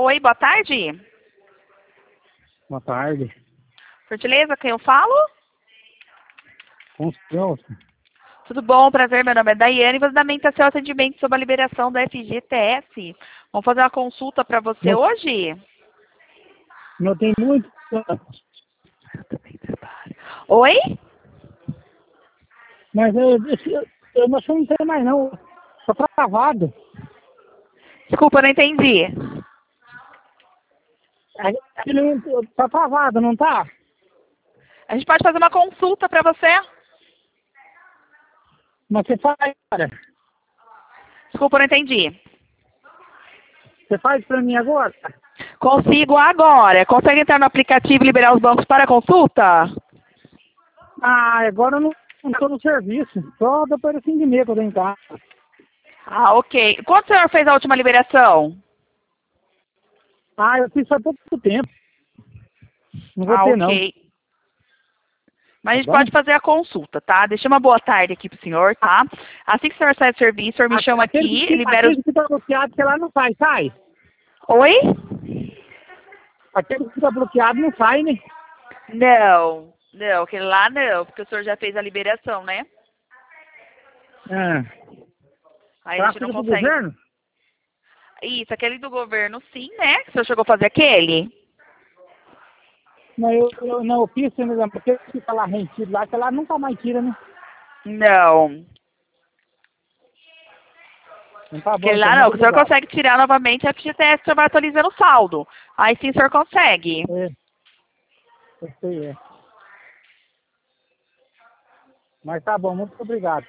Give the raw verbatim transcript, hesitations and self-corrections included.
Oi, boa tarde. Boa tarde. Por gentileza, quem eu falo? Com o senhor? Tudo bom, prazer, meu nome é Daiane. Vou dar mente a seu atendimento sobre a liberação da F G T S. Vamos fazer uma consulta para você Não, hoje? não tem muito. Oi? Mas eu, eu, eu não sou não tenho mais não. Só travado. Desculpa, eu não entendi. Aqui não, tá travado, não tá? A gente pode fazer uma consulta para você? Mas você faz, cara. Desculpa, eu não entendi. Você faz pra mim agora? Consigo agora. Consegue entrar no aplicativo e liberar os bancos para consulta? Ah, agora eu não, não tô no serviço. Só depois do fim de mês que eu tenho em casa. Ah, ok. Quando o senhor fez a última liberação? Ah, eu fiz faz pouco tempo. Não vou Ah, ter não. ok. Mas a Tá gente bom? pode fazer a consulta, tá? Deixa uma boa tarde aqui pro senhor, tá? Assim que o senhor sai do serviço, o senhor me chama Aquele aqui, que, libera os... aquele que tá bloqueado, que lá não sai, sai? Oi? Aquele que tá bloqueado não sai, né? Não, não, aquele lá não, porque o senhor já fez a liberação, né? Ah, Aí a tá gente não aquele pro consegue... governo? Isso, aquele do governo sim, né? O senhor chegou a fazer aquele? Não, eu, eu não eu fiz, né, porque fica lá rentido lá, que lá nunca mais tira, né? Não. Não tá bom, Aquele então, lá não, muito que o senhor obrigado. consegue tirar novamente a F G T S, o senhor vai atualizando o saldo. Aí sim o senhor consegue. É, eu sei, é. Mas tá bom, muito obrigado.